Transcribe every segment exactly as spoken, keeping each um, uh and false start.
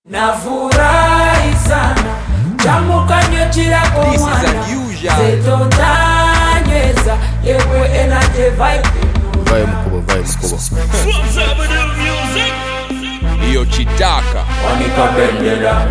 Nafurahi sana Jamuka nyochira kwa mwana Zetondanyeza Yewe energy vibe Vibe mkubwa, vibe mkubwa Iyo chitaka Wanika bendera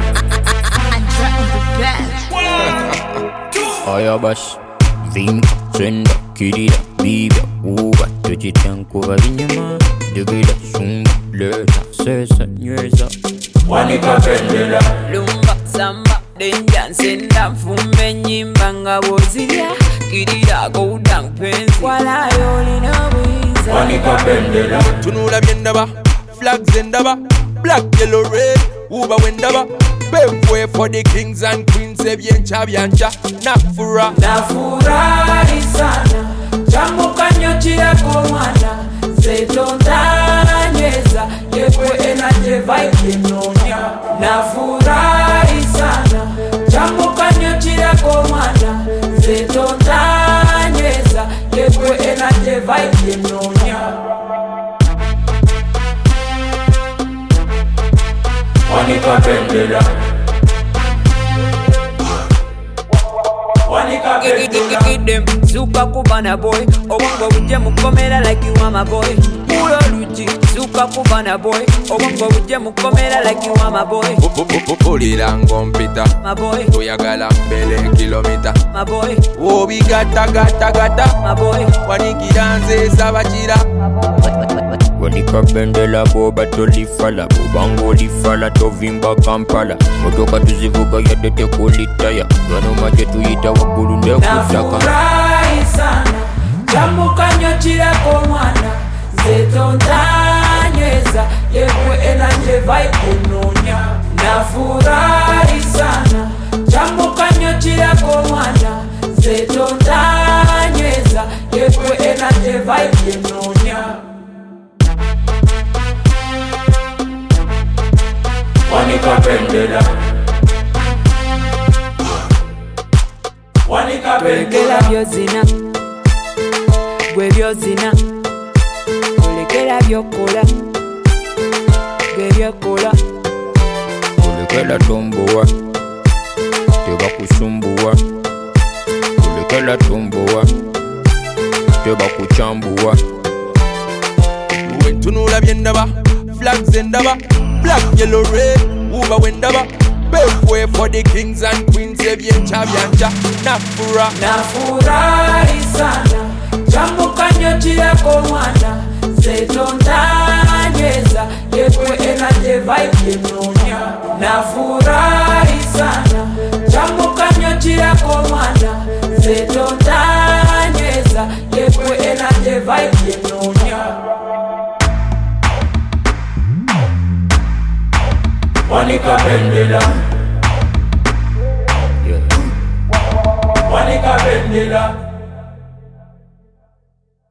Aya bash Vinka, senda, kirida, bibia, uba Tujitankuva vinyama Digida, sumba, leta, sesa, nyeza Wanika bendera Lumba, samba, denja, nsenda, mfume, nyimba, ngabozilya Kirida, gouda, mpenzi Wala yoli na wiza Wanika bendera Tunula myendaba, flags endaba Black, yellow, red, uba wendaba Pave way for the kings and queens Ebyencha, byancha, nafura Nafurahi sana Jamuka nyochira kwa mwana Zetondanyeza Yewe energy vibe yenonya Nafurahi sana Jamuka nyochira kwa mwana Zetondanyeza Yewe energy vibe yenonya Wanika bendera Wanika bendera Them super kubana boy Obongo uje mukomera like you are my boy Ulo luchi super kubana boy Obongo uje mukomera like you are my boy Pulira ngompita My boy, Tuyagala mbele kilomita my boy, Obi gata gata gata my boy Wanikiranze sabachira Wanika bendela boba tolifala Bobango lifala tovimba kampala Motoka tuzivuga yadete kulitaya Gano maje tuyita wakulu ndekutaka Nafurahi sana Jamuka nyochira kwa mwana Zetondanyeza Yewe energy vibe yenonya Nafurahi sana Jamuka nyochira kwa mwana Zetondanyeza Yewe energy vibe yenonya Wanika bendera Wanika Lekera bendera byozina Gwe byozina Lekera byokola Gwe byokola Kulekela tombowa Teba kusumbuwa Kulekela tombowa Teba kuchambuwa Wentunula myendaba Flags endaba Black, yellow, red, uba wendaba Pave way for the kings and queens Ebyencha, byancha, nafura Nafurahi sana Jamuka nyochira kwa mwana Zetondanyeza Yewe energy vibe yenonya Nafurahi sana Jamuka nyochira kwa mwana Zetondanyeza Yewe energy vibe yenonya Wanika bendera Yeah. Wanika bendera